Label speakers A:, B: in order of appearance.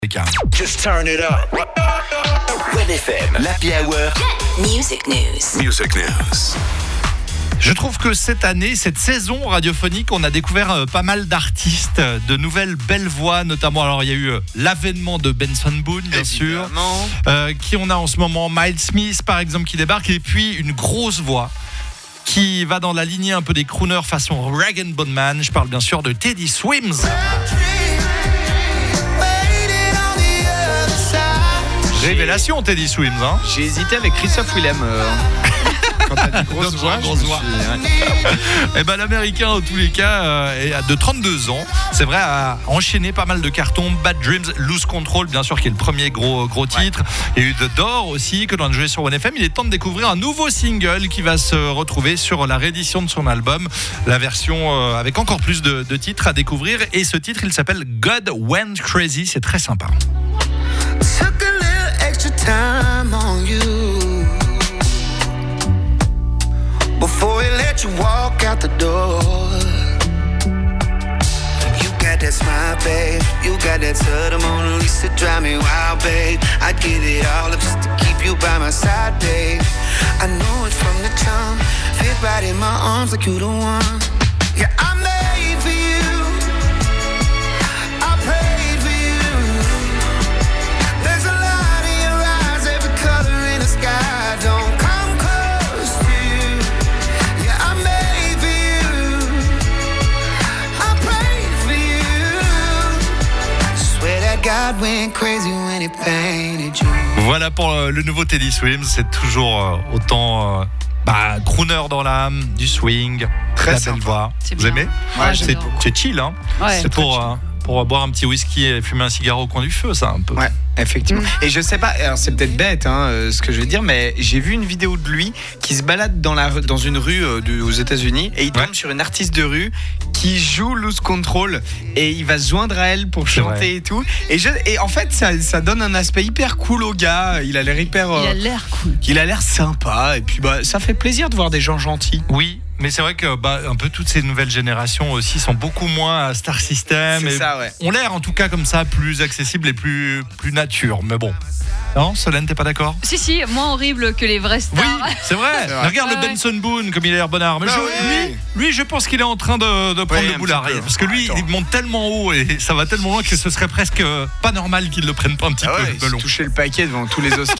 A: Just turn it up. Red FM, l'Happy Hour.
B: Music News.
A: Music News.
C: Je trouve que cette année, cette saison radiophonique, on a découvert pas mal d'artistes, de nouvelles belles voix, notamment. Alors, il y a eu l'avènement de Benson Boone, bien sûr. Qui on a en ce moment, Miles Smith, par exemple, qui débarque. Et puis, une grosse voix qui va dans la lignée un peu des crooners façon Rag & Bone Man. Je parle bien sûr de Teddy Swims. Révélation, Teddy Swims, hein.
D: J'ai hésité avec Christophe Willem. Quand t'as dit grosse voix,
C: Et ben l'américain en tous les cas est de 32 ans. C'est vrai, a enchaîné pas mal de cartons. Bad Dreams, Lose Control, bien sûr, qui est le premier gros titre. Il y a eu The Door aussi que l'on a joué sur OneFM. Il est temps de découvrir un nouveau single qui va se retrouver sur la réédition de son album, la version avec encore plus de titres à découvrir. Et ce titre, il s'appelle God Went Crazy. C'est très sympa.
E: Took a little extra time on you before we let you walk out the door. You got that smile, babe. You got that to the Mona Lisa, drive me wild, babe. I'd give it all up just to keep you by my side, babe. I know it from the jump. Fit right in my arms like you the one. Yeah, I'm made for you. I prayed for you. There's a light in your eyes, every color in the sky. Don't come close to you. Yeah, I'm made for you. I prayed for you. Swear that God went crazy when he painted you.
C: Voilà pour le nouveau Teddy Swims. C'est toujours autant crooner dans l'âme, du swing,
D: très
C: belle voix. Vous aimez?
D: Ouais,
C: c'est chill, hein.
F: Ouais.
C: C'est pour boire un petit whisky et fumer un cigare au coin du feu, ça, un peu.
D: Ouais, effectivement. Et je sais pas, alors c'est peut-être bête ce que je vais dire, mais j'ai vu une vidéo de lui qui se balade dans une rue aux États-Unis et il tombe sur une artiste de rue qui joue Lose Control et il va se joindre à elle pour chanter et tout. Et en fait, ça donne un aspect hyper cool au gars. Il a l'air hyper.
F: Il a l'air cool.
D: Il a l'air sympa et puis ça fait plaisir de voir des gens gentils.
C: Oui. Mais c'est vrai que un peu toutes ces nouvelles générations aussi sont beaucoup moins à Star System.
D: C'est ça, ouais.
C: Ont l'air en tout cas comme ça plus accessibles et plus nature. Mais bon. Non, Solène, t'es pas d'accord?
F: Si, moins horrible que les vrais stars.
C: Oui, c'est vrai. Regarde le Benson Boone comme il a l'air bonnard. Mais lui, je pense qu'il est en train de prendre le boulard. Parce que lui, il monte tellement haut et ça va tellement loin que ce serait presque pas normal qu'il le prenne pas un petit peu.
D: Il toucher le paquet devant tous les Oscars.